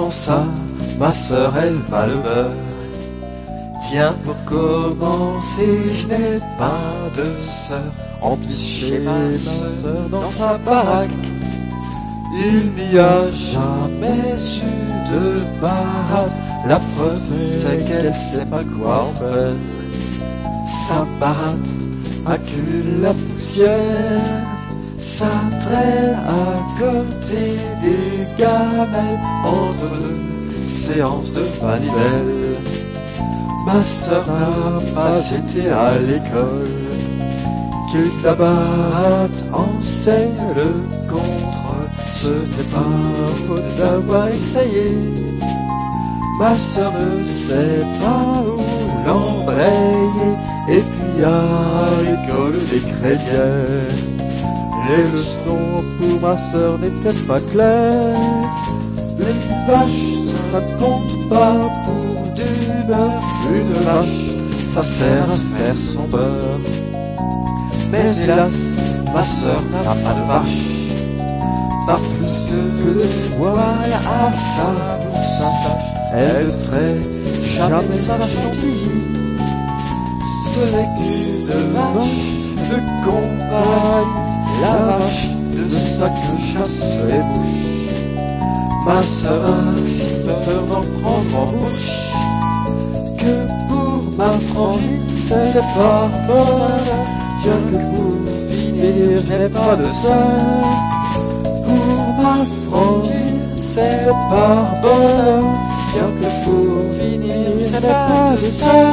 comment ça, ma sœur, elle va le beurre? Tiens, pour commencer, je n'ai pas de sœur. En plus, chez ma sœur, dans sa baraque, il n'y a jamais eu de baraque. La preuve, c'est qu'elle sait pas quoi en faire. Sa baraque accule la poussière, ça traîne à côté des gamelles entre deux séances de manivelle. Ma sœur n'a pas été à l'école, qu'une baraque enseigne le contrôle. Ce n'est pas faute d'avoir essayé. Ma sœur ne sait pas où l'embrayer. Et puis à l'école des crémières, les leçons pour ma sœur n'étaient pas claires. Les vaches, ça compte pas pour du beurre. Une vache, ça sert à faire son beurre. Mais hélas, ma sœur n'a pas de vache, pas plus que des voiles à sa moustache. Elle ne traite jamais sa vache gentille. Ce n'est qu'une vache de compagnie, la vache de ça que chassent les mouches. Ma sœur a si peur d'en prendre en bouche que pour ma frangine c'est pas bonheur. Tiens que pour finir je n'ai pas de sœur. Pour ma frangine c'est par bonheur. Tiens que pour finir je n'ai pas de sœur.